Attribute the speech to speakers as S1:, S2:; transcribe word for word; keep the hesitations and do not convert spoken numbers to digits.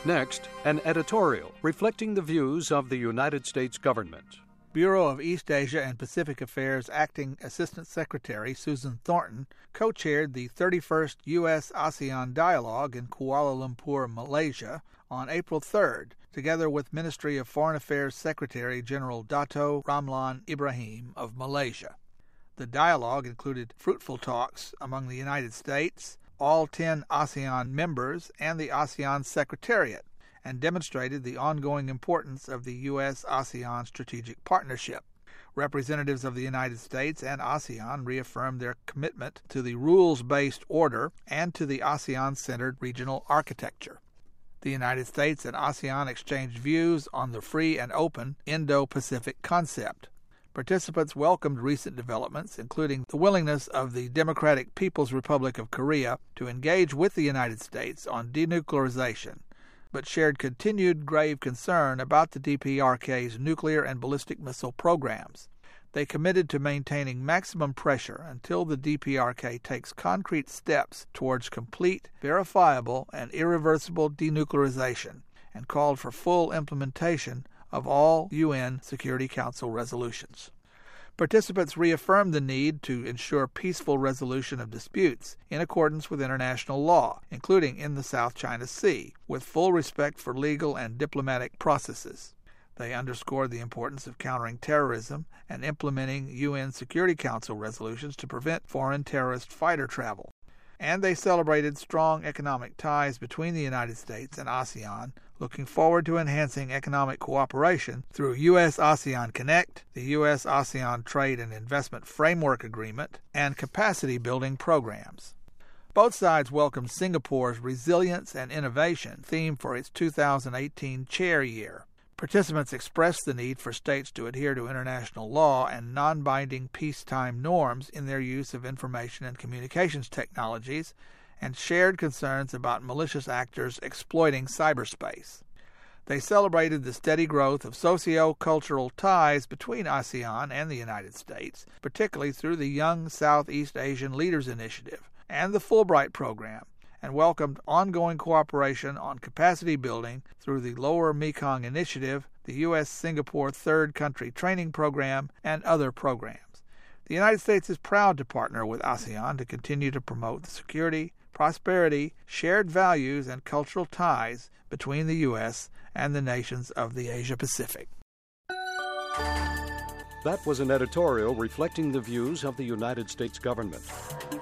S1: Next, an editorial reflecting the views of the United States government.
S2: Bureau of East Asia and Pacific Affairs Acting Assistant Secretary Susan Thornton co-chaired the thirty-first U S ASEAN Dialogue in Kuala Lumpur, Malaysia, on April third, together with Ministry of Foreign Affairs Secretary General Dato' Ramlan Ibrahim of Malaysia. The dialogue included fruitful talks among the United States, all ten ASEAN members, and the ASEAN Secretariat, and demonstrated the ongoing importance of the U S ASEAN strategic partnership. Representatives of the United States and ASEAN reaffirmed their commitment to the rules-based order and to the ASEAN-centered regional architecture. The United States and ASEAN exchanged views on the free and open Indo-Pacific concept. Participants welcomed recent developments, including the willingness of the Democratic People's Republic of Korea to engage with the United States on denuclearization, but shared continued grave concern about the D P R K's nuclear and ballistic missile programs. They committed to maintaining maximum pressure until the D P R K takes concrete steps towards complete, verifiable, and irreversible denuclearization, and called for full implementation of all U N Security Council resolutions. Participants reaffirmed the need to ensure peaceful resolution of disputes in accordance with international law, including in the South China Sea, with full respect for legal and diplomatic processes. They underscored the importance of countering terrorism and implementing U N Security Council resolutions to prevent foreign terrorist fighter travel. And they celebrated strong economic ties between the United States and ASEAN, looking forward to enhancing economic cooperation through U S ASEAN Connect, the U S ASEAN Trade and Investment Framework Agreement, and capacity-building programs. Both sides welcomed Singapore's Resilience and Innovation theme for its two thousand eighteen Chair Year. Participants expressed the need for states to adhere to international law and non-binding peacetime norms in their use of information and communications technologies, and shared concerns about malicious actors exploiting cyberspace. They celebrated the steady growth of socio-cultural ties between ASEAN and the United States, particularly through the Young Southeast Asian Leaders Initiative and the Fulbright Program, and welcomed ongoing cooperation on capacity building through the Lower Mekong Initiative, the U S Singapore Third Country Training Program, and other programs. The United States is proud to partner with ASEAN to continue to promote the security, prosperity, shared values, and cultural ties between the U S and the nations of the Asia-Pacific.
S1: That was an editorial reflecting the views of the United States government.